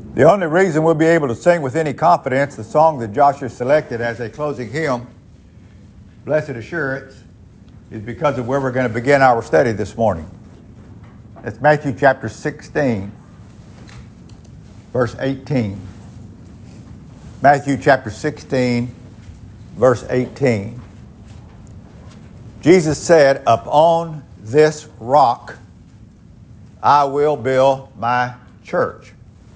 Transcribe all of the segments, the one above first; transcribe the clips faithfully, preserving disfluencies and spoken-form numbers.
The only reason we'll be able to sing with any confidence the song that Joshua selected as a closing hymn, Blessed Assurance, is because of where we're going to begin our study this morning. It's Matthew chapter sixteen, verse eighteen. Matthew chapter sixteen, verse eighteen. Jesus said, "Upon this rock I will build my church."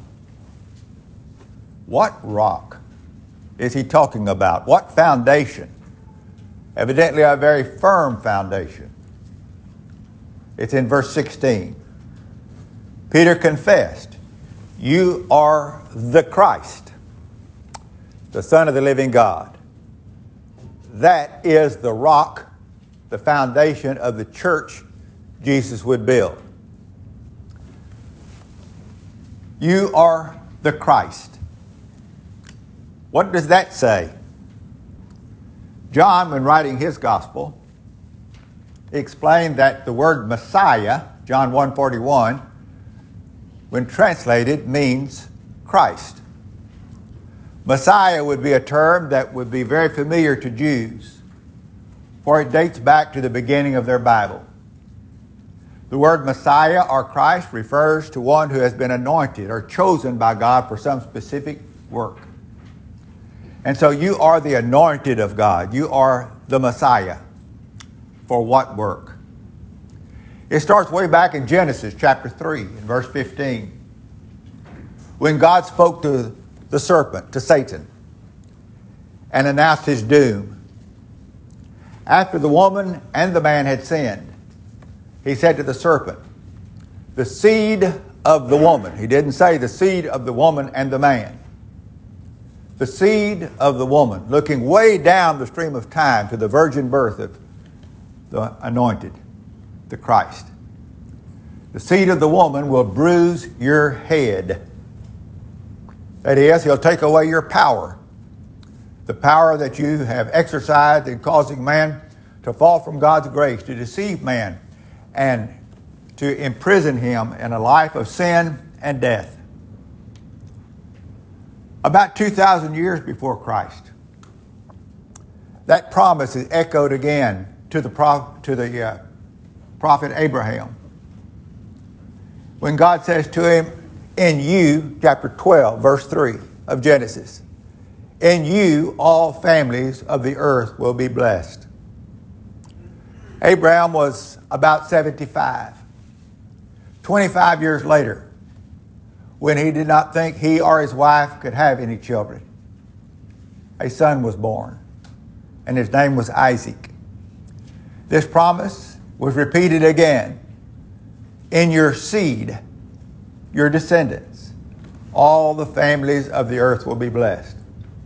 What rock is he talking about? What foundation? Evidently a very firm foundation. It's in verse sixteen. Peter confessed, "You are the Christ, the Son of the living God." That is the rock, the foundation of the church Jesus would build. You are the Christ. What does that say? John, when writing his gospel, explained that the word Messiah, John one forty-one, when translated, means Christ. Messiah would be a term that would be very familiar to Jews, for it dates back to the beginning of their Bible. The word Messiah or Christ refers to one who has been anointed or chosen by God for some specific work. And so you are the anointed of God. You are the Messiah. For what work? It starts way back in Genesis chapter three, in verse fifteen. When God spoke to the serpent, to Satan, and announced his doom. After the woman and the man had sinned, he said to the serpent, "The seed of the woman." He didn't say the seed of the woman and the man. The seed of the woman, looking way down the stream of time to the virgin birth of the anointed, the Christ. The seed of the woman will bruise your head. That is, he'll take away your power. The power that you have exercised in causing man to fall from God's grace, to deceive man, and to imprison him in a life of sin and death. About two thousand years before Christ, that promise is echoed again to the, prof- to the uh, prophet Abraham. When God says to him, "In you," chapter twelve, verse three of Genesis, "In you all families of the earth will be blessed." Abraham was about seventy-five. twenty-five years later, when he did not think he or his wife could have any children, a son was born, and his name was Isaac. This promise was repeated again. "In your seed, your descendants, all the families of the earth will be blessed."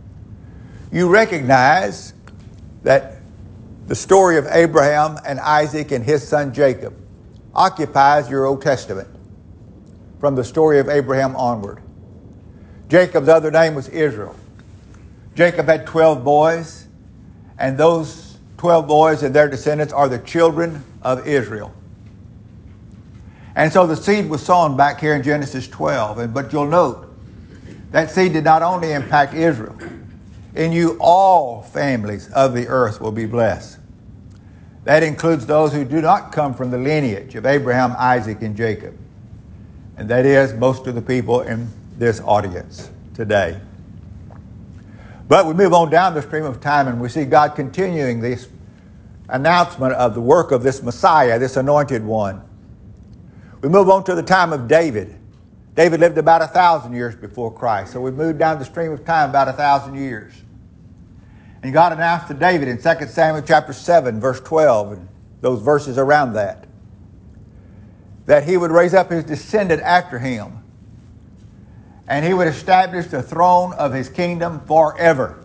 You recognize that the story of Abraham and Isaac and his son Jacob occupies your Old Testament from the story of Abraham onward. Jacob's other name was Israel. Jacob had twelve boys, and those twelve boys and their descendants are the children of Israel. And so the seed was sown back here in Genesis twelve, and but you'll note that seed did not only impact Israel. "In you all families of the earth will be blessed." That includes those who do not come from the lineage of Abraham, Isaac, and Jacob. And that is most of the people in this audience today. But we move on down the stream of time and we see God continuing this announcement of the work of this Messiah, this anointed one. We move on to the time of David. David lived about a thousand years before Christ. So we moved down the stream of time about a thousand years. And God announced to David in Second Samuel chapter seven, verse twelve, and those verses around that, that he would raise up his descendant after him, and he would establish the throne of his kingdom forever.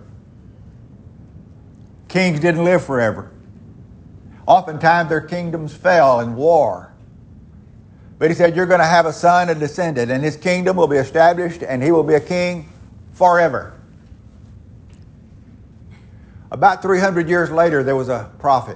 Kings didn't live forever. Oftentimes their kingdoms fell in war. But he said, "You're going to have a son, a descendant, and his kingdom will be established, and he will be a king forever." About three hundred years later, there was a prophet,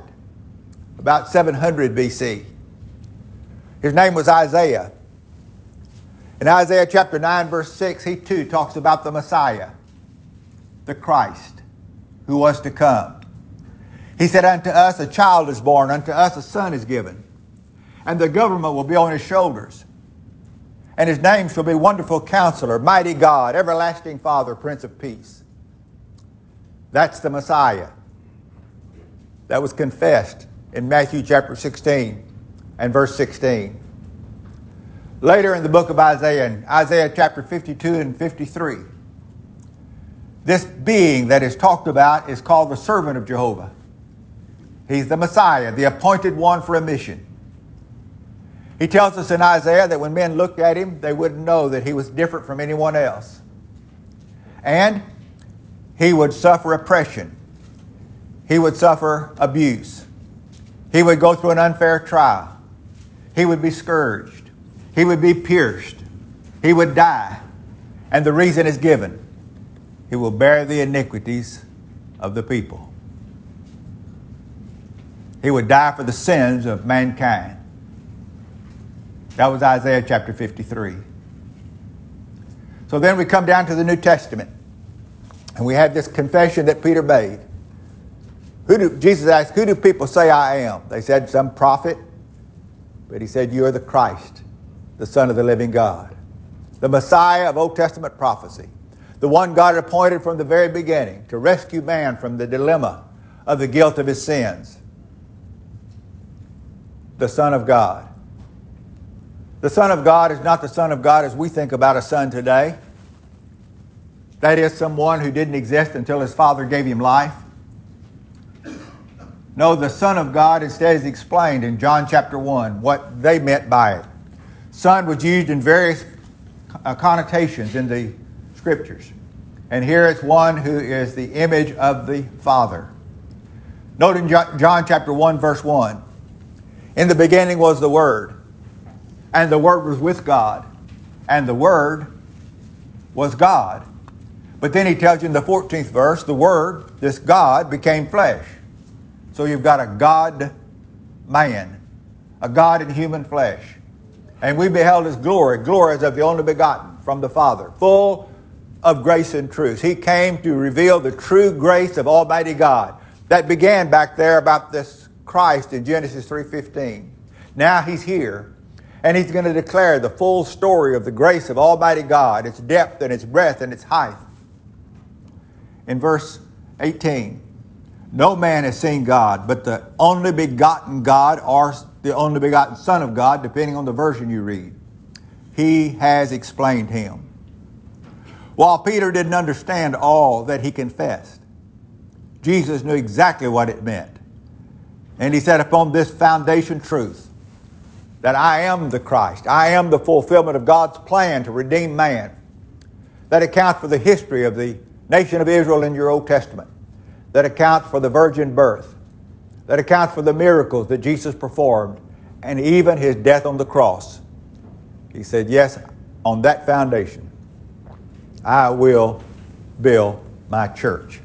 about seven hundred B C. His name was Isaiah. In Isaiah chapter nine, verse six, he too talks about the Messiah, the Christ, who was to come. He said, unto us a child is born, unto us a son is given, and the government will be on his shoulders. And his name shall be Wonderful Counselor, Mighty God, Everlasting Father, Prince of Peace. That's the Messiah that was confessed in Matthew chapter sixteen and verse sixteen. Later in the book of Isaiah, in Isaiah chapter fifty-two and fifty-three, this being that is talked about is called the servant of Jehovah. He's the Messiah, the appointed one for a mission. He tells us in Isaiah that when men looked at him, they wouldn't know that he was different from anyone else. And he would suffer oppression. He would suffer abuse. He would go through an unfair trial. He would be scourged. He would be pierced. He would die. And the reason is given. He will bear the iniquities of the people. He would die for the sins of mankind. That was Isaiah chapter fifty-three. So then we come down to the New Testament. And we have this confession that Peter made. Who do, Jesus asked, who do people say I am? They said, some prophet. But he said, you are the Christ, the Son of the living God. The Messiah of Old Testament prophecy. The one God had appointed from the very beginning to rescue man from the dilemma of the guilt of his sins. The Son of God. The Son of God is not the Son of God as we think about a son today. That is, someone who didn't exist until his Father gave him life. No, the Son of God instead is explained in John chapter one, what they meant by it. Son was used in various connotations in the Scriptures. And here it's one who is the image of the Father. Note in John chapter one, verse one, in the beginning was the Word, and the Word was with God, and the Word was God. But then he tells you in the fourteenth verse, the Word, this God, became flesh. So you've got a God-man, a God in human flesh. And we beheld his glory, glory as of the only begotten from the Father, full of grace and truth. He came to reveal the true grace of Almighty God. That began back there about this Christ in Genesis three fifteen. Now he's here, and he's going to declare the full story of the grace of Almighty God, its depth and its breadth and its height. In verse eighteen, no man has seen God, but the only begotten God, or the only begotten Son of God, depending on the version you read. He has explained him. While Peter didn't understand all that he confessed, Jesus knew exactly what it meant. And he said, upon this foundation truth, that I am the Christ, I am the fulfillment of God's plan to redeem man, that accounts for the history of the nation of Israel in your Old Testament, that accounts for the virgin birth, that accounts for the miracles that Jesus performed, and even his death on the cross. He said, yes, on that foundation, I will build my church.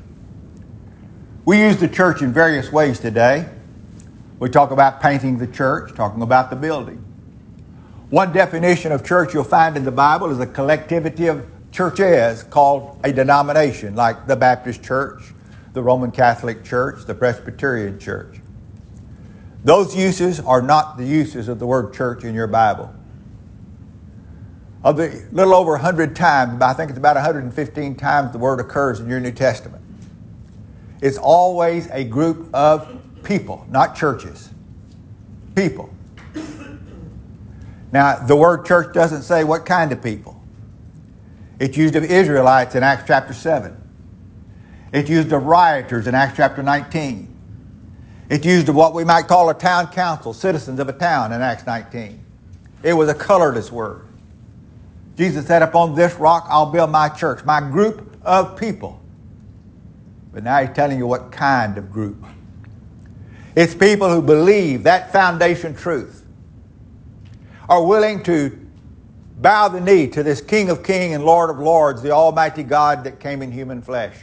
We use the church in various ways today. We talk about painting the church, talking about the building. One definition of church you'll find in the Bible is a collectivity of churches called a denomination, like the Baptist Church, the Roman Catholic Church, the Presbyterian Church. Those uses are not the uses of the word church in your Bible. Of the little over one hundred times, I think it's about one hundred fifteen times the word occurs in your New Testament. It's always a group of people, not churches. People. Now, the word church doesn't say what kind of people. It's used of Israelites in Acts chapter seven. It's used of rioters in Acts chapter nineteen. It's used of what we might call a town council, citizens of a town in Acts nineteen. It was a colorless word. Jesus said, upon this rock I'll build my church, my group of people. But now he's telling you what kind of group. It's people who believe that foundation truth, are willing to bow the knee to this King of Kings and Lord of Lords, the Almighty God that came in human flesh,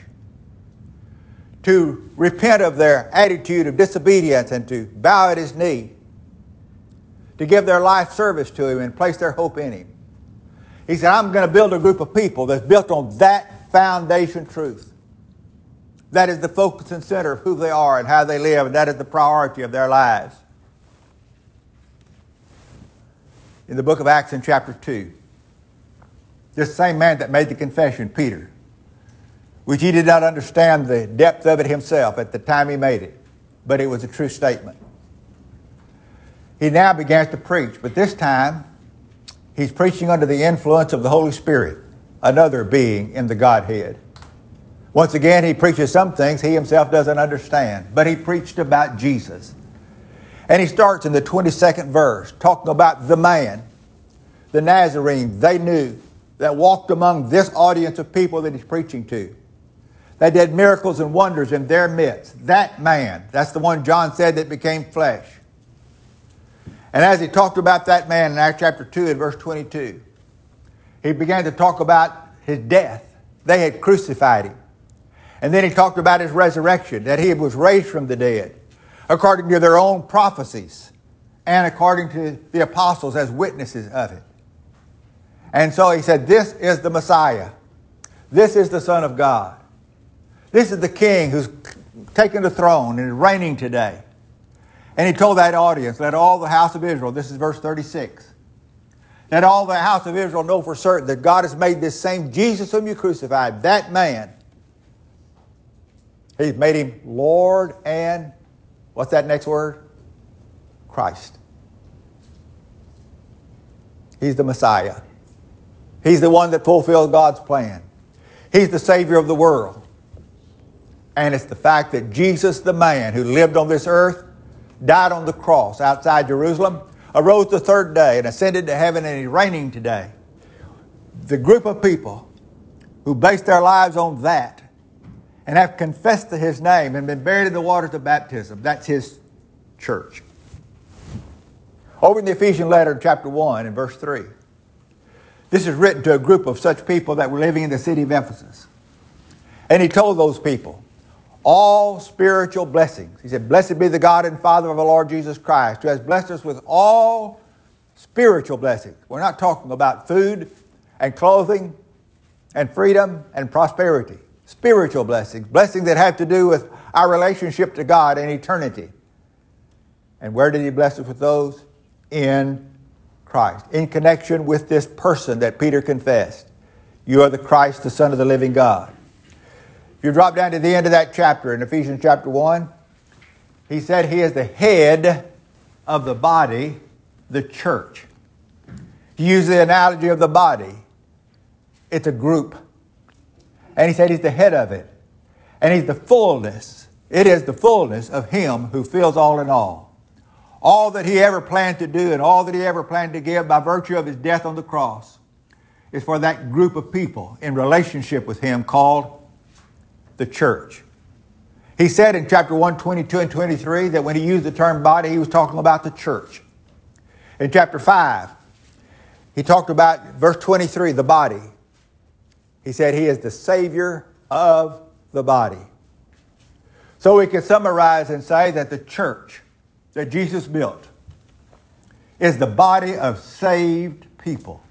to repent of their attitude of disobedience and to bow at his knee, to give their life service to him and place their hope in him. He said, I'm going to build a group of people that's built on that foundation truth. That is the focus and center of who they are and how they live, and that is the priority of their lives. In the book of Acts in chapter two, this same man that made the confession, Peter, which he did not understand the depth of it himself at the time he made it, but it was a true statement. He now began to preach, but this time he's preaching under the influence of the Holy Spirit, another being in the Godhead. Once again, he preaches some things he himself doesn't understand, but he preached about Jesus. And he starts in the twenty-second verse, talking about the man, the Nazarene they knew, that walked among this audience of people that he's preaching to. They did miracles and wonders in their midst. That man, that's the one John said that became flesh. And as he talked about that man in Acts chapter two and verse twenty-two, he began to talk about his death. They had crucified him. And then he talked about his resurrection, that he was raised from the dead, according to their own prophecies and according to the apostles as witnesses of it. And so he said, this is the Messiah. This is the Son of God. This is the King who's taken the throne and is reigning today. And he told that audience, let all the house of Israel, this is verse thirty-six, let all the house of Israel know for certain that God has made this same Jesus whom you crucified, that man, he's made him Lord and, what's that next word? Christ. He's the Messiah. He's the one that fulfills God's plan. He's the Savior of the world. And it's the fact that Jesus, the man who lived on this earth, died on the cross outside Jerusalem, arose the third day and ascended to heaven, and he's reigning today. The group of people who base their lives on that and have confessed to his name and been buried in the waters of baptism, that's his church. Over in the Ephesian letter, chapter one and verse three, this is written to a group of such people that were living in the city of Ephesus. And he told those people, all spiritual blessings. He said, blessed be the God and Father of our Lord Jesus Christ, who has blessed us with all spiritual blessings. We're not talking about food and clothing and freedom and prosperity. Spiritual blessings, blessings that have to do with our relationship to God in eternity. And where did he bless us with those? In Christ. In connection with this person that Peter confessed. You are the Christ, the Son of the living God. If you drop down to the end of that chapter in Ephesians chapter one, he said he is the head of the body, the church. He used the analogy of the body. It's a group. And he said he's the head of it. And he's the fullness. It is the fullness of him who fills all in all. All that he ever planned to do and all that he ever planned to give by virtue of his death on the cross is for that group of people in relationship with him called the church. He said in chapter one, twenty-two and twenty-three that when he used the term body, he was talking about the church. In chapter five, he talked about verse twenty-three, the body. He said he is the Savior of the body. So we can summarize and say that the church that Jesus built is the body of saved people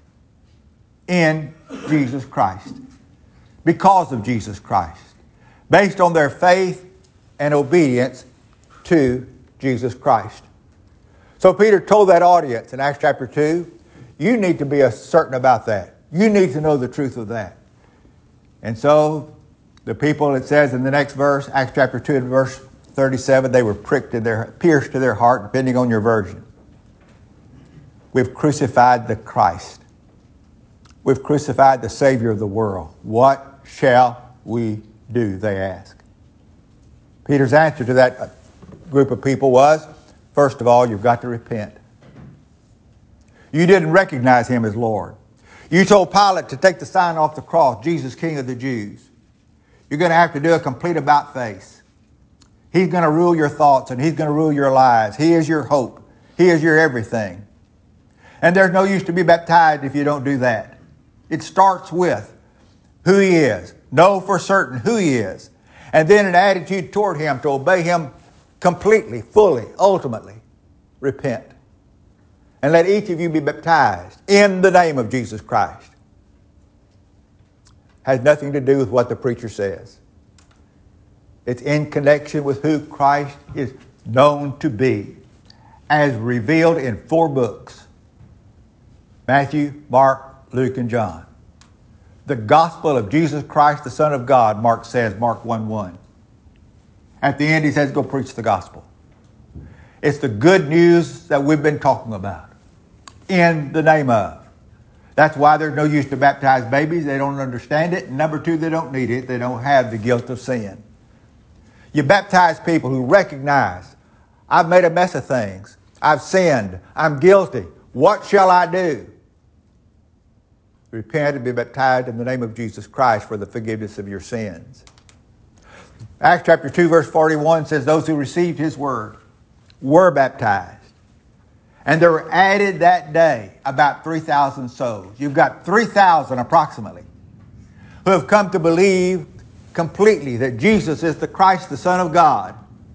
in Jesus Christ, because of Jesus Christ, based on their faith and obedience to Jesus Christ. So Peter told that audience in Acts chapter two, you need to be certain about that. You need to know the truth of that. And so the people, it says in the next verse, Acts chapter two and verse thirty-seven, they were pricked in their, pierced to their heart, depending on your version. We've crucified the Christ. We've crucified the Savior of the world. What shall we do, they ask. Peter's answer to that group of people was, first of all, you've got to repent. You didn't recognize him as Lord. You told Pilate to take the sign off the cross, Jesus, King of the Jews. You're going to have to do a complete about face. He's going to rule your thoughts and he's going to rule your lives. He is your hope. He is your everything. And there's no use to be baptized if you don't do that. It starts with who he is. Know for certain who he is. And then an attitude toward him to obey him completely, fully, ultimately. Repent. And let each of you be baptized in the name of Jesus Christ. has nothing to do with what the preacher says. It's in connection with who Christ is known to be, as revealed in four books: Matthew, Mark, Luke, and John. The gospel of Jesus Christ, the Son of God, Mark says, Mark one one. At the end, he says, go preach the gospel. It's the good news that we've been talking about. In the name of. That's why there's no use to baptize babies. They don't understand it. And number two, they don't need it. They don't have the guilt of sin. You baptize people who recognize, I've made a mess of things. I've sinned. I'm guilty. What shall I do? Repent and be baptized in the name of Jesus Christ for the forgiveness of your sins. Acts chapter two, verse forty-one says, those who received his word were baptized. And there were added that day about three thousand souls. You've got three thousand approximately who have come to believe completely that Jesus is the Christ, the Son of God.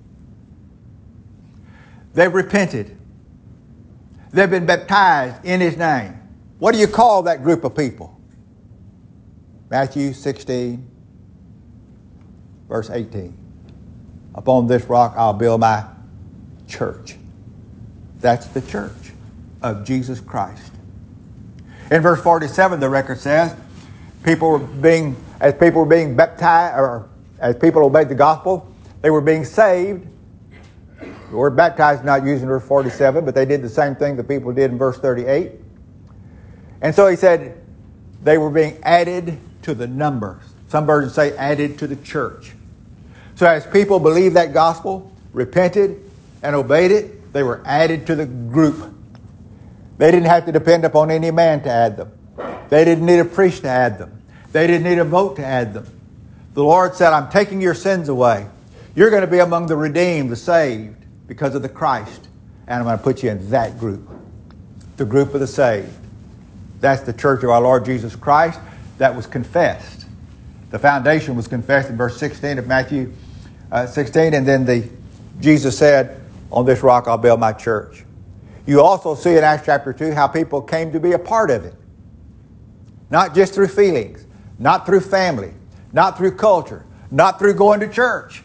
They've repented. They've been baptized in his name. What do you call that group of people? Matthew sixteen, verse eighteen. Upon this rock I'll build my church. That's the church of Jesus Christ. In verse forty-seven, the record says, people were being, as people were being baptized, or as people obeyed the gospel, they were being saved. The word baptized is not used in verse forty-seven, but they did the same thing the people did in verse thirty-eight. And so he said they were being added to the number. Some versions say added to the church. So as people believed that gospel, repented, and obeyed it, they were added to the group. They didn't have to depend upon any man to add them. They didn't need a priest to add them. They didn't need a vote to add them. The Lord said, I'm taking your sins away. You're going to be among the redeemed, the saved, because of the Christ. And I'm going to put you in that group, the group of the saved. That's the church of our Lord Jesus Christ that was confessed. The foundation was confessed in verse sixteen of Matthew uh, sixteen. And then the Jesus said, on this rock I'll build my church. You also see in Acts chapter two how people came to be a part of it. Not just through feelings, not through family, not through culture, not through going to church,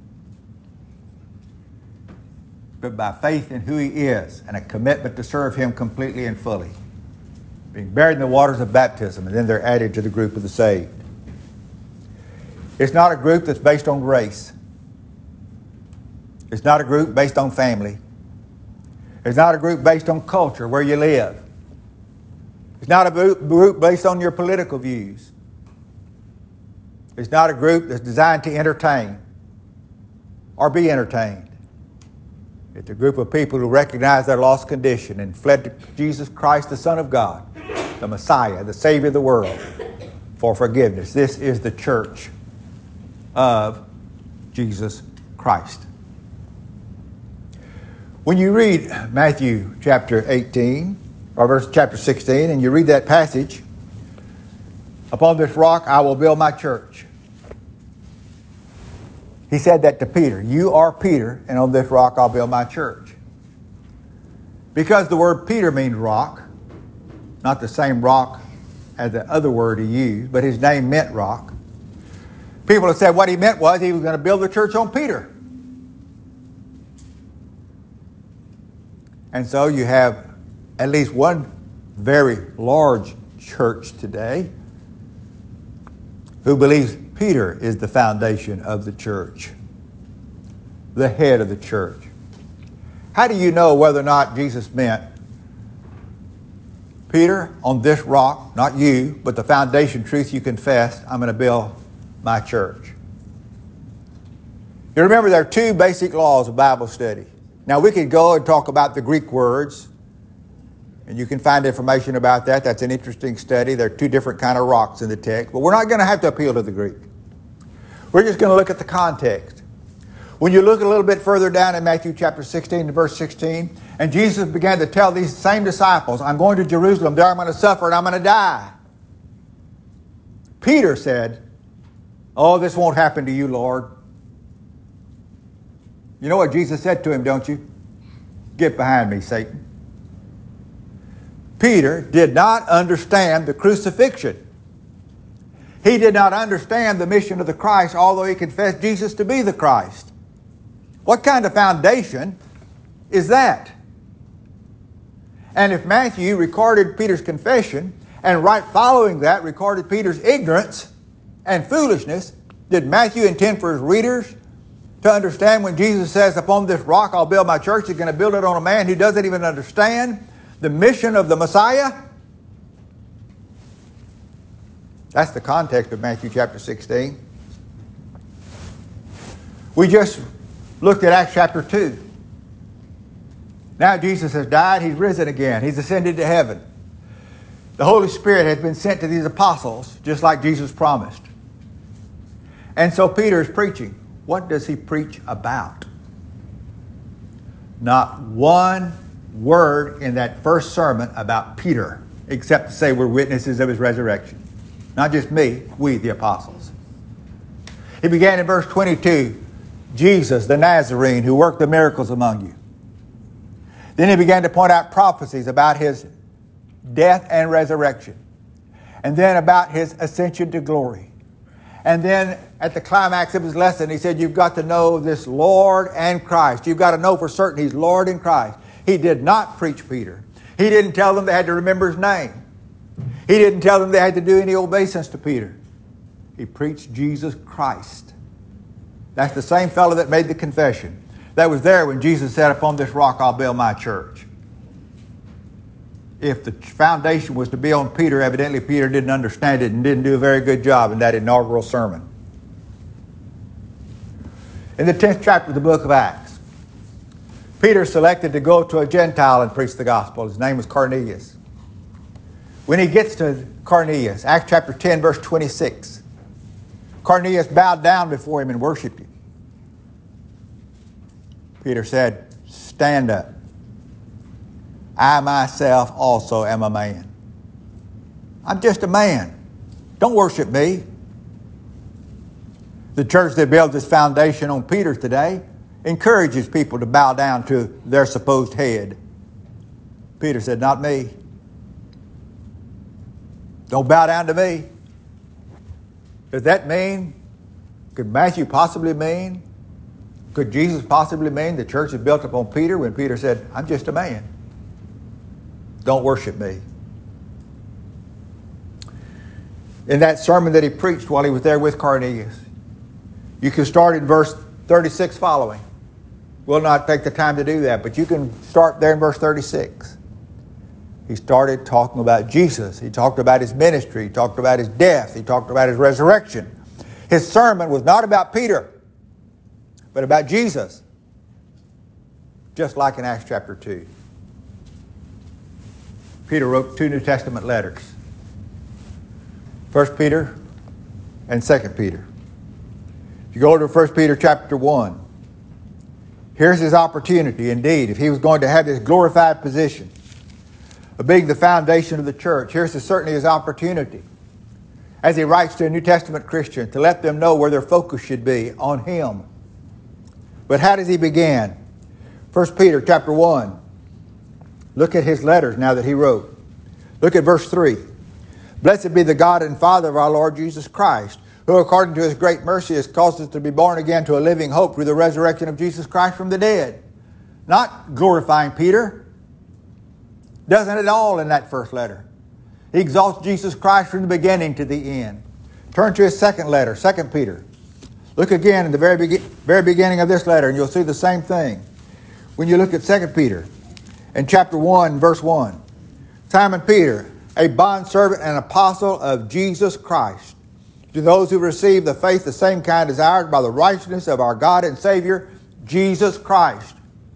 but by faith in who he is and a commitment to serve him completely and fully. Being buried in the waters of baptism, and then they're added to the group of the saved. It's not a group that's based on race. It's not a group based on family. It's not a group based on culture, where you live. It's not a group based on your political views. It's not a group that's designed to entertain or be entertained. It's a group of people who recognize their lost condition and fled to Jesus Christ, the Son of God, the Messiah, the Savior of the world, for forgiveness. This is the church of Jesus Christ. When you read Matthew chapter eighteen, or verse chapter sixteen, and you read that passage, upon this rock I will build my church. He said that to Peter. You are Peter, and on this rock I'll build my church. Because the word Peter means rock, not the same rock as the other word he used, but his name meant rock. People have said what he meant was he was going to build the church on Peter. And so you have at least one very large church today who believes Peter is the foundation of the church, the head of the church. How do you know whether or not Jesus meant Peter, on this rock, not you, but the foundation truth you confessed, I'm going to build my church? You remember there are two basic laws of Bible study. Now we could go and talk about the Greek words, and you can find information about that. That's an interesting study. There are two different kind of rocks in the text, but we're not going to have to appeal to the Greek. We're just going to look at the context. When you look a little bit further down in Matthew chapter sixteen to verse sixteen, and Jesus began to tell these same disciples, I'm going to Jerusalem, there I'm going to suffer and I'm going to die. Peter said, oh, this won't happen to you, Lord. You know what Jesus said to him, don't you? Get behind me, Satan. Peter did not understand the crucifixion. He did not understand the mission of the Christ, although he confessed Jesus to be the Christ. What kind of foundation is that? And if Matthew recorded Peter's confession, and right following that recorded Peter's ignorance and foolishness, did Matthew intend for his readers to understand when Jesus says, upon this rock I'll build my church? He's going to build it on a man who doesn't even understand the mission of the Messiah? That's the context of Matthew chapter sixteen. We just looked at Acts chapter two. Now Jesus has died, he's risen again, he's ascended to heaven. The Holy Spirit has been sent to these apostles, just like Jesus promised. And so Peter is preaching. What does he preach about? Not one word in that first sermon about Peter, except to say we're witnesses of his resurrection. Not just me, we the apostles. He began in verse twenty-two, Jesus the Nazarene who worked the miracles among you. Then he began to point out prophecies about his death and resurrection. And then about his ascension to glory. And then at the climax of his lesson, he said, you've got to know this Lord and Christ. You've got to know for certain he's Lord and Christ. He did not preach Peter. He didn't tell them they had to remember his name. He didn't tell them they had to do any obeisance to Peter. He preached Jesus Christ. That's the same fellow that made the confession. That was there when Jesus said, upon this rock I'll build my church. If the foundation was to be on Peter, evidently Peter didn't understand it and didn't do a very good job in that inaugural sermon. In the tenth chapter of the book of Acts, Peter selected to go to a Gentile and preach the gospel. His name was Cornelius. When he gets to Cornelius, Acts chapter ten, verse twenty-six, Cornelius bowed down before him and worshiped him. Peter said, stand up. I myself also am a man. I'm just a man. Don't worship me. The church that builds its foundation on Peter today encourages people to bow down to their supposed head. Peter said, not me. Don't bow down to me. Does that mean, could Matthew possibly mean, could Jesus possibly mean the church is built upon Peter when Peter said, I'm just a man. Don't worship me. In that sermon that he preached while he was there with Cornelius, you can start in verse thirty-six following. We'll not take the time to do that, but you can start there in verse thirty-six. He started talking about Jesus. He talked about his ministry. He talked about his death. He talked about his resurrection. His sermon was not about Peter, but about Jesus. Just like in Acts chapter two. Peter wrote two New Testament letters. First Peter and Second Peter. If you go to First Peter chapter one, here's his opportunity indeed. If he was going to have this glorified position of being the foundation of the church, here's certainly his opportunity as he writes to a New Testament Christian to let them know where their focus should be, on him. But how does he begin? First Peter chapter one. Look at his letters now that he wrote. Look at verse three. Blessed be the God and Father of our Lord Jesus Christ, who according to his great mercy has caused us to be born again to a living hope through the resurrection of Jesus Christ from the dead. Not glorifying Peter. Doesn't at all in that first letter. He exalts Jesus Christ from the beginning to the end. Turn to his second letter, Second Peter. Look again in the very, be- very beginning of this letter and you'll see the same thing. When you look at Second Peter, in chapter one, verse one, Simon Peter, a bondservant and apostle of Jesus Christ, to those who receive the faith the same kind as ours by the righteousness of our God and Savior, Jesus Christ.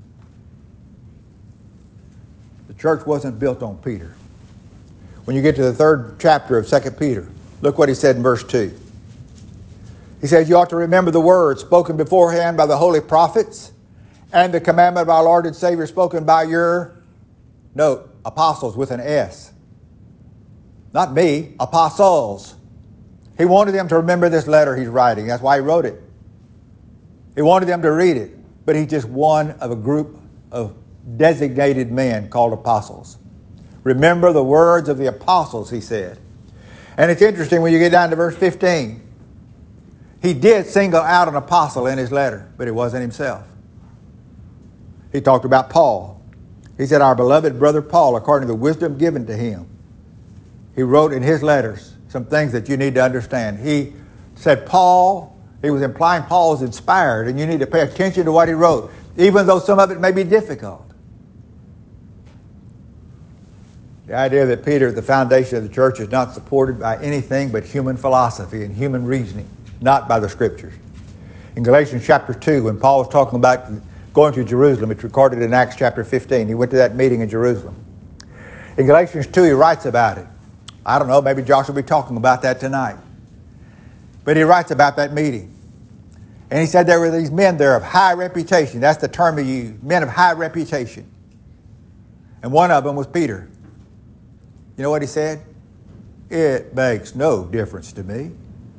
The church wasn't built on Peter. When you get to the third chapter of Second Peter, look what he said in verse two. He says, you ought to remember the words spoken beforehand by the holy prophets and the commandment of our Lord and Savior spoken by your, note, apostles with an S. Not me, apostles. He wanted them to remember this letter he's writing. That's why he wrote it. He wanted them to read it. But he's just one of a group of designated men called apostles. Remember the words of the apostles, he said. And it's interesting when you get down to verse fifteen. He did single out an apostle in his letter, but it wasn't himself. He talked about Paul. He said, our beloved brother Paul, according to the wisdom given to him. He wrote in his letters some things that you need to understand. He said Paul, he was implying Paul was inspired, and you need to pay attention to what he wrote, even though some of it may be difficult. The idea that Peter, the foundation of the church, is not supported by anything but human philosophy and human reasoning, not by the Scriptures. In Galatians chapter two, when Paul was talking about going to Jerusalem, it's recorded in Acts chapter fifteen. He went to that meeting in Jerusalem. In Galatians two, he writes about it. I don't know, maybe Josh will be talking about that tonight. But he writes about that meeting. And he said there were these men there of high reputation. That's the term he used, men of high reputation. And one of them was Peter. You know what he said? It makes no difference to me.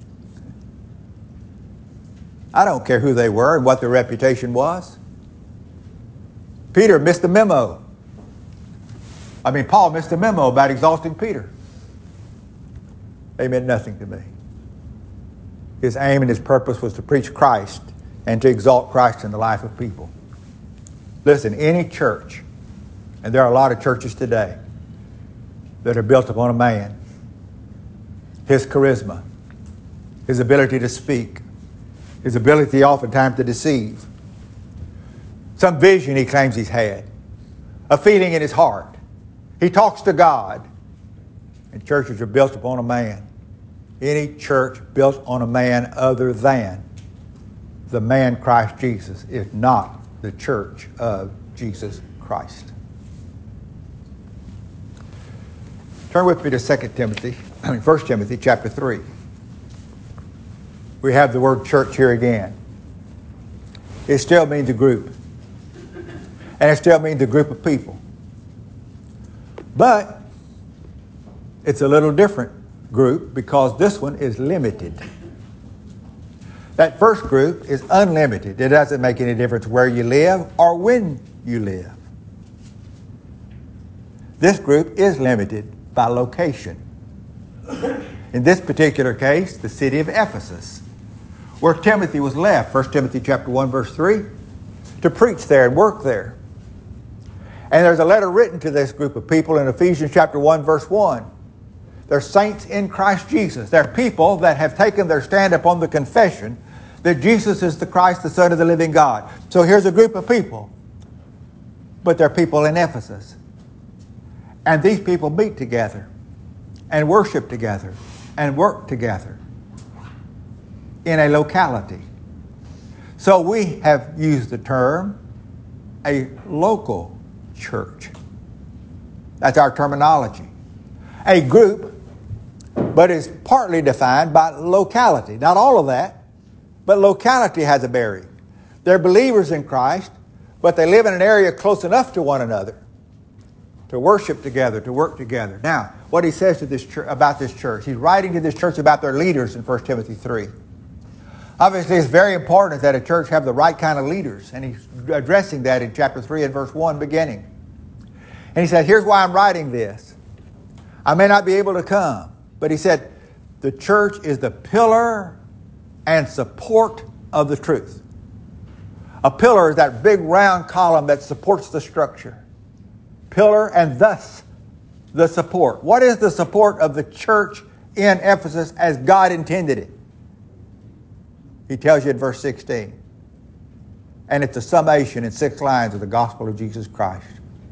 I don't care who they were and what their reputation was. Peter missed the memo. I mean, Paul missed the memo about exalting Peter. They meant nothing to me. His aim and his purpose was to preach Christ and to exalt Christ in the life of people. Listen, any church, and there are a lot of churches today that are built upon a man, his charisma, his ability to speak, his ability oftentimes to deceive, some vision he claims he's had, a feeling in his heart. He talks to God, and churches are built upon a man. Any church built on a man other than the man Christ Jesus is not the church of Jesus Christ. Turn with me to Second Timothy, I mean First Timothy chapter three. We have the word church here again. It still means a group. And it still means a group of people. But it's a little different group because this one is limited. That first group is unlimited. It doesn't make any difference where you live or when you live. This group is limited by location. In this particular case, the city of Ephesus, where Timothy was left, First Timothy chapter one, verse three, to preach there and work there. And there's a letter written to this group of people in Ephesians chapter one, verse one. They're saints in Christ Jesus. They're people that have taken their stand upon the confession that Jesus is the Christ, the Son of the living God. So here's a group of people, but they're people in Ephesus. And these people meet together and worship together and work together in a locality. So we have used the term a local church. That's our terminology. A group, but is partly defined by locality. Not all of that, but locality has a bearing. They're believers in Christ, but they live in an area close enough to one another to worship together, to work together. Now, what he says to this church, about this church, he's writing to this church about their leaders in First Timothy three. Obviously, it's very important that a church have the right kind of leaders, and he's addressing that in chapter three and verse one beginning. And he said, here's why I'm writing this. I may not be able to come, but he said, the church is the pillar and support of the truth. A pillar is that big round column that supports the structure. Pillar and thus the support. What is the support of the church in Ephesus as God intended it? He tells you in verse sixteen. And it's a summation in six lines of the gospel of Jesus Christ.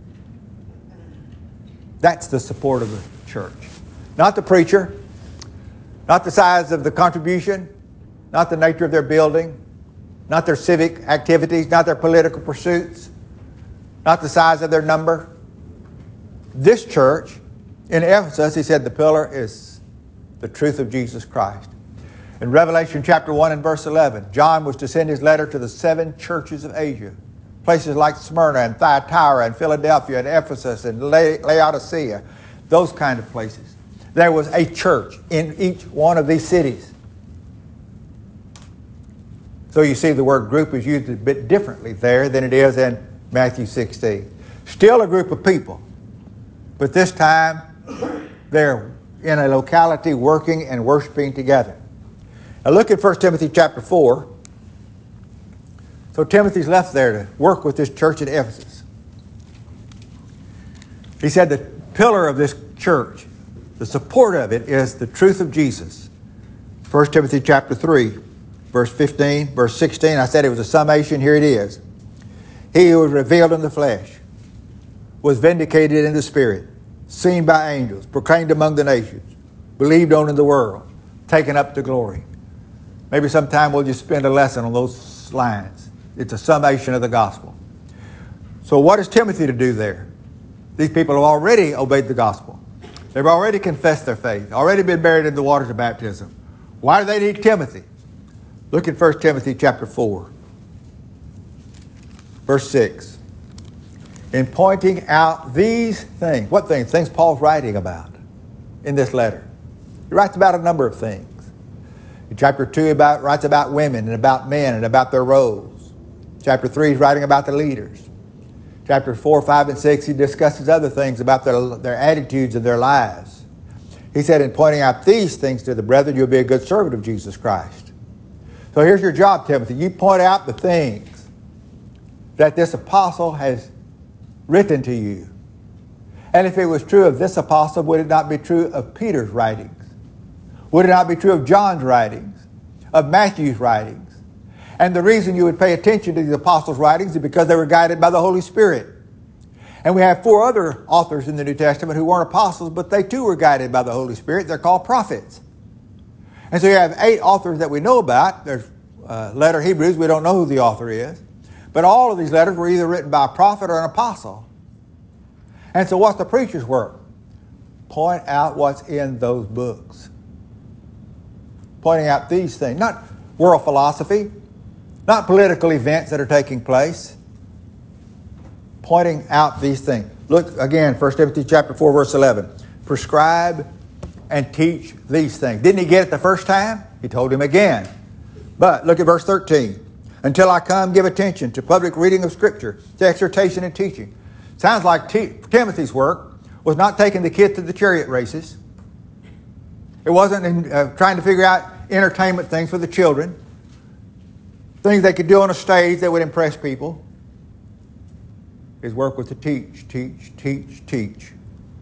That's the support of the church. Not the preacher, not the size of the contribution, not the nature of their building, not their civic activities, not their political pursuits, not the size of their number. This church in Ephesus, he said the pillar is the truth of Jesus Christ. In Revelation chapter one and verse eleven, John was to send his letter to the seven churches of Asia. Places like Smyrna and Thyatira and Philadelphia and Ephesus and Laodicea. Those kind of places. There was a church in each one of these cities. So you see the word group is used a bit differently there than it is in Matthew sixteen. Still a group of people. But this time, they're in a locality working and worshiping together. Now look at First Timothy chapter four. So Timothy's left there to work with this church at Ephesus. He said the pillar of this church, the support of it, is the truth of Jesus. First Timothy chapter three, verse fifteen, verse sixteen. I said it was a summation. Here it is. He who was revealed in the flesh was vindicated in the spirit, seen by angels, proclaimed among the nations, believed on in the world, taken up to glory. Maybe sometime we'll just spend a lesson on those lines. It's a summation of the gospel. So what is Timothy to do there? These people have already obeyed the gospel. They've already confessed their faith, already been buried in the waters of baptism. Why do they need Timothy? Look at First Timothy chapter four, verse six. In pointing out these things. What things? Things Paul's writing about in this letter. He writes about a number of things. In chapter two, he about, writes about women and about men and about their roles. Chapter three, he's writing about the leaders. Chapter four, five, and six, he discusses other things about their, their attitudes and their lives. He said, in pointing out these things to the brethren, you'll be a good servant of Jesus Christ. So here's your job, Timothy. You point out the things that this apostle has written to you. And if it was true of this apostle, would it not be true of Peter's writings? Would it not be true of John's writings? Of Matthew's writings? And the reason you would pay attention to the apostles' writings is because they were guided by the Holy Spirit. And we have four other authors in the New Testament who weren't apostles, but they too were guided by the Holy Spirit. They're called prophets. And so you have eight authors that we know about. There's a letter Hebrews, we don't know who the author is. But all of these letters were either written by a prophet or an apostle. And so what's the preacher's work? Point out what's in those books. Pointing out these things. Not world philosophy. Not political events that are taking place. Pointing out these things. Look again, First Timothy chapter four, verse eleven. Prescribe and teach these things. Didn't he get it the first time? He told him again. But look at verse thirteen. Until I come, give attention to public reading of Scripture, to exhortation and teaching. Sounds like T- Timothy's work was not taking the kids to the chariot races. It wasn't in, uh, trying to figure out entertainment things for the children. Things they could do on a stage that would impress people. His work was to teach, teach, teach, teach.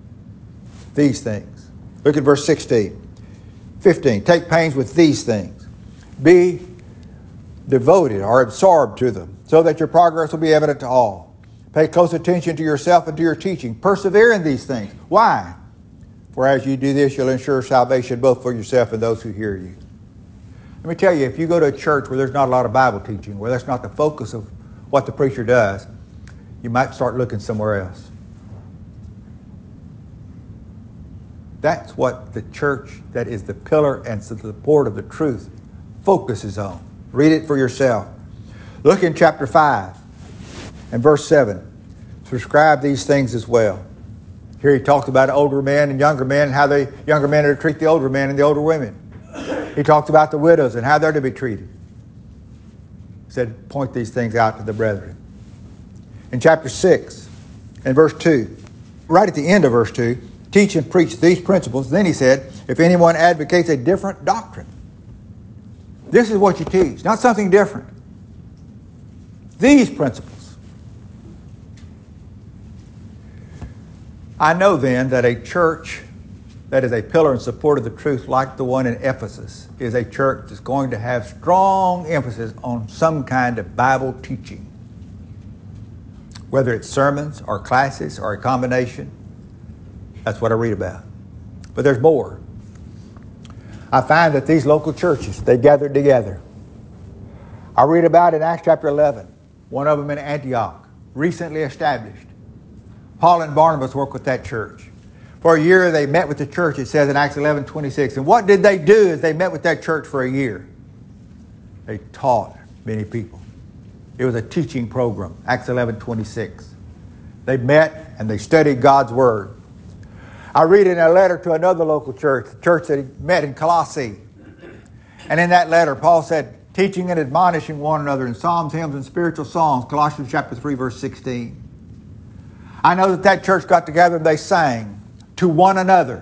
These things. Look at verse sixteen. fifteen. Take pains with these things. Be devoted or absorbed to them, so that your progress will be evident to all. Pay close attention to yourself and to your teaching. Persevere in these things. Why? For as you do this, you'll ensure salvation both for yourself and those who hear you. Let me tell you, if you go to a church where there's not a lot of Bible teaching, where that's not the focus of what the preacher does, you might start looking somewhere else. That's what the church that is the pillar and support of the truth focuses on. Read it for yourself. Look in chapter five and verse seven. Prescribe these things as well. Here he talks about older men and younger men, and how the younger men are to treat the older men and the older women. He talks about the widows and how they're to be treated. He said, point these things out to the brethren. In chapter six and verse two, right at the end of verse two, teach and preach these principles. Then he said, if anyone advocates a different doctrine, this is what you teach, not something different. These principles. I know then that a church that is a pillar and support of the truth like the one in Ephesus is a church that's going to have strong emphasis on some kind of Bible teaching. Whether it's sermons or classes or a combination, that's what I read about. But there's more. I find that these local churches, they gathered together. I read about in Acts chapter eleven, one of them in Antioch, recently established. Paul and Barnabas worked with that church. For a year they met with the church, it says in Acts eleven twenty-six. And what did they do as they met with that church for a year? They taught many people. It was a teaching program, Acts eleven twenty-six. They met and they studied God's Word. I read in a letter to another local church, the church that he met in Colossae. And in that letter, Paul said, teaching and admonishing one another in psalms, hymns, and spiritual songs, Colossians chapter three, verse sixteen. I know that that church got together and they sang to one another.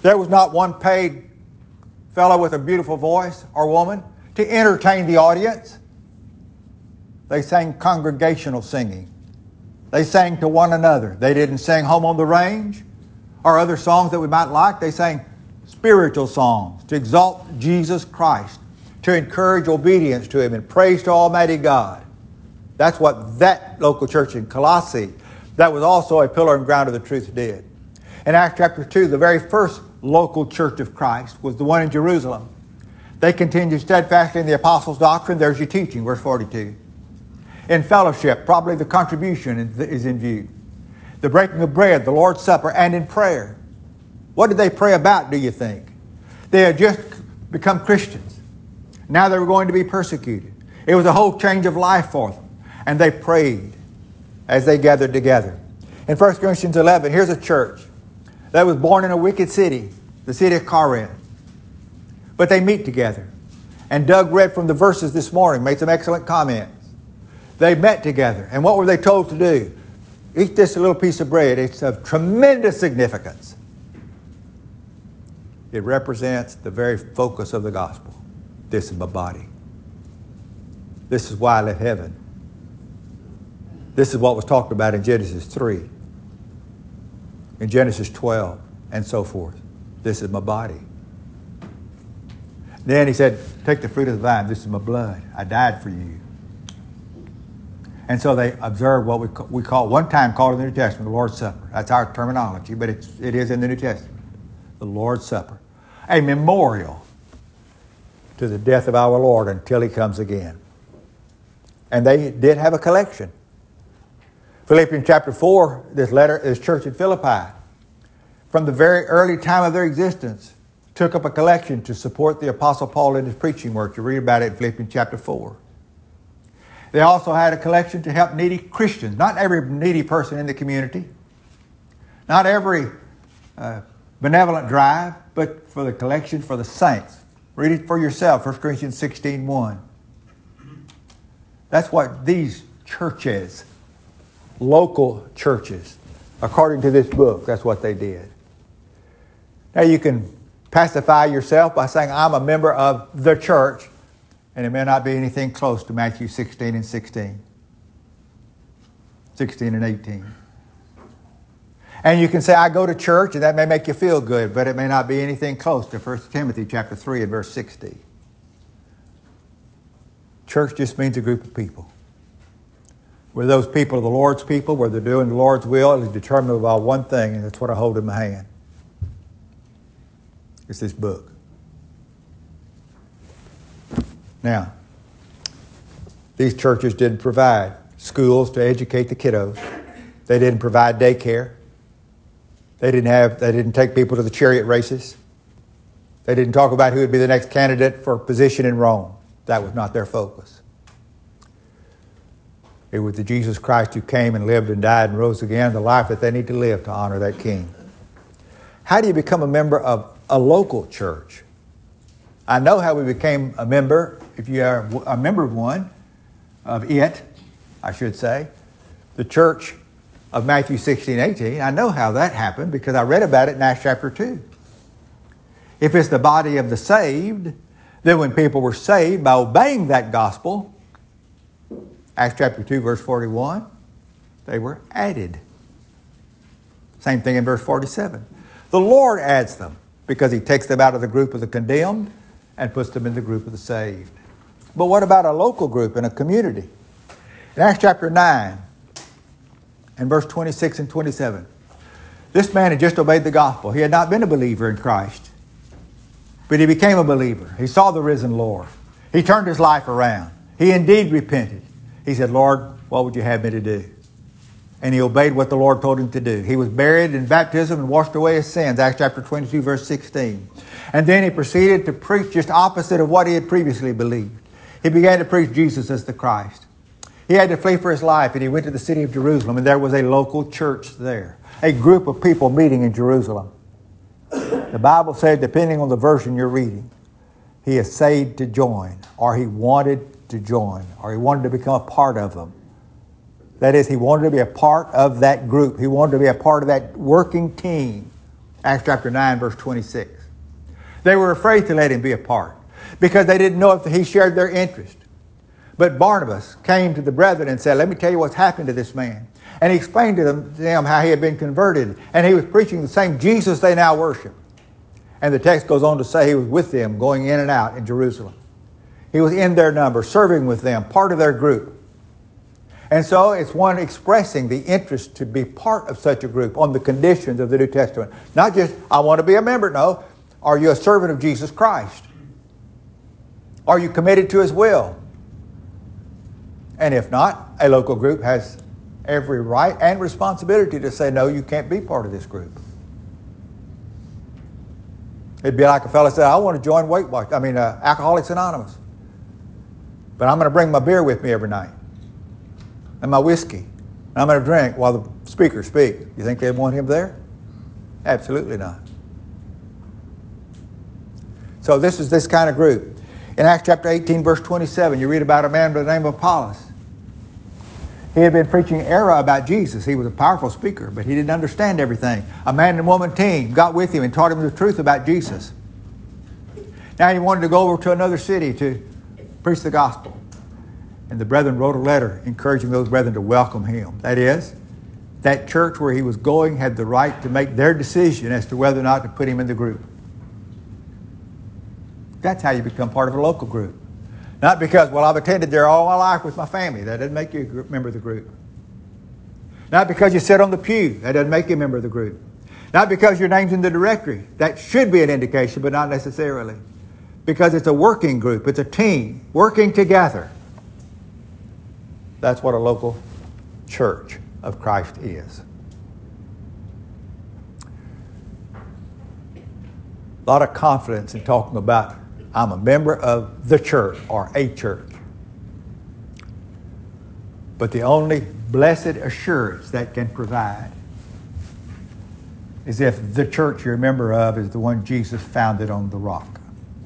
There was not one paid fellow with a beautiful voice or woman to entertain the audience. They sang congregational singing. They sang to one another. They didn't sing Home on the Range or other songs that we might like. They sang spiritual songs to exalt Jesus Christ, to encourage obedience to Him and praise to Almighty God. That's what that local church in Colossae, that was also a pillar and ground of the truth, did. In Acts chapter two, the very first local church of Christ was the one in Jerusalem. They continued steadfastly in the apostles' doctrine. There's your teaching, verse forty-two. In fellowship, probably the contribution is in view. The breaking of bread, the Lord's Supper, and in prayer. What did they pray about, do you think? They had just become Christians. Now they were going to be persecuted. It was a whole change of life for them. And they prayed as they gathered together. In First Corinthians eleven, here's a church that was born in a wicked city, the city of Corinth. But they meet together. And Doug read from the verses this morning, made some excellent comments. They met together. And what were they told to do? Eat this little piece of bread. It's of tremendous significance. It represents the very focus of the gospel. This is my body. This is why I left heaven. This is what was talked about in Genesis three, in Genesis twelve, and so forth. This is my body. Then he said, take the fruit of the vine. This is my blood. I died for you. And so they observed what we call, we call one time called in the New Testament the Lord's Supper. That's our terminology, but it's, it is in the New Testament. The Lord's Supper. A memorial to the death of our Lord until He comes again. And they did have a collection. Philippians chapter four, this letter, this church at Philippi, from the very early time of their existence, took up a collection to support the Apostle Paul in his preaching work. You read about it in Philippians chapter four. They also had a collection to help needy Christians. Not every needy person in the community. Not every uh, benevolent drive, but for the collection for the saints. Read it for yourself, First Corinthians sixteen one. That's what these churches, local churches, according to this book, that's what they did. Now you can pacify yourself by saying, I'm a member of the church, and it may not be anything close to Matthew sixteen and sixteen. sixteen and eighteen. And you can say, I go to church, and that may make you feel good, but it may not be anything close to First Timothy chapter three and verse sixty. Church just means a group of people. Where those people are the Lord's people, where they're doing the Lord's will, is determined by one thing, and that's what I hold in my hand. It's this book. Now, these churches didn't provide schools to educate the kiddos. They didn't provide daycare. They didn't have. They didn't take people to the chariot races. They didn't talk about who would be the next candidate for position in Rome. That was not their focus. It was the Jesus Christ who came and lived and died and rose again, the life that they need to live to honor that King. How do you become a member of a local church? I know how we became a member, if you are a member of one, of it, I should say, the church of Matthew sixteen, eighteen. I know how that happened because I read about it in Acts chapter two. If it's the body of the saved, then when people were saved by obeying that gospel, Acts chapter two, verse forty-one, they were added. Same thing in verse forty-seven. The Lord adds them because He takes them out of the group of the condemned and puts them in the group of the saved. But what about a local group in a community? In Acts chapter nine and verse twenty-six and twenty-seven, this man had just obeyed the gospel. He had not been a believer in Christ, but he became a believer. He saw the risen Lord. He turned his life around. He indeed repented. He said, Lord, what would you have me to do? And he obeyed what the Lord told him to do. He was buried in baptism and washed away his sins, Acts chapter twenty-two, verse sixteen. And then he proceeded to preach just opposite of what he had previously believed. He began to preach Jesus as the Christ. He had to flee for his life, and he went to the city of Jerusalem, and there was a local church there, a group of people meeting in Jerusalem. The Bible said, depending on the version you're reading, he essayed to join, or he wanted to join, or he wanted to become a part of them. That is, he wanted to be a part of that group. He wanted to be a part of that working team Acts chapter nine, verse twenty-six. They were afraid to let him be a part because they didn't know if he shared their interest. But Barnabas came to the brethren and said, let me tell you what's happened to this man. And he explained to them, to them how he had been converted, and he was preaching the same Jesus they now worship. And the text goes on to say he was with them going in and out in Jerusalem. He was in their number, serving with them, part of their group. And so it's one expressing the interest to be part of such a group on the conditions of the New Testament. Not just, I want to be a member. No. Are you a servant of Jesus Christ? Are you committed to His will? And if not, a local group has every right and responsibility to say, no, you can't be part of this group. It'd be like a fellow said, I want to join Weight Watch, I mean, uh, Alcoholics Anonymous. But I'm going to bring my beer with me every night. And my whiskey. And I'm going to drink while the speaker speaks. You think they'd want him there? Absolutely not. So this is this kind of group. In Acts chapter eighteen, verse twenty-seven, you read about a man by the name of Apollos. He had been preaching error about Jesus. He was a powerful speaker, but he didn't understand everything. A man and woman team got with him and taught him the truth about Jesus. Now he wanted to go over to another city to preach the gospel. And the brethren wrote a letter encouraging those brethren to welcome him. That is, that church where he was going had the right to make their decision as to whether or not to put him in the group. That's how you become part of a local group. Not because, well, I've attended there all my life with my family. That doesn't make you a member of the group. Not because you sit on the pew. That doesn't make you a member of the group. Not because your name's in the directory. That should be an indication, but not necessarily. Because it's a working group. It's a team working together. That's what a local church of Christ is. A lot of confidence in talking about I'm a member of the church or a church. But the only blessed assurance that can provide is if the church you're a member of is the one Jesus founded on the rock.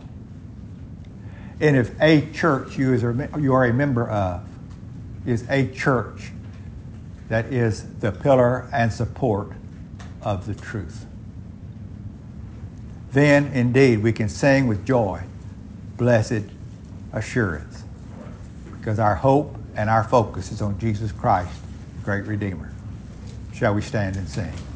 And if a church you, is a, you are a member of is a church that is the pillar and support of the truth, then indeed we can sing with joy, blessed assurance, because our hope and our focus is on Jesus Christ, the great Redeemer. Shall we stand and sing?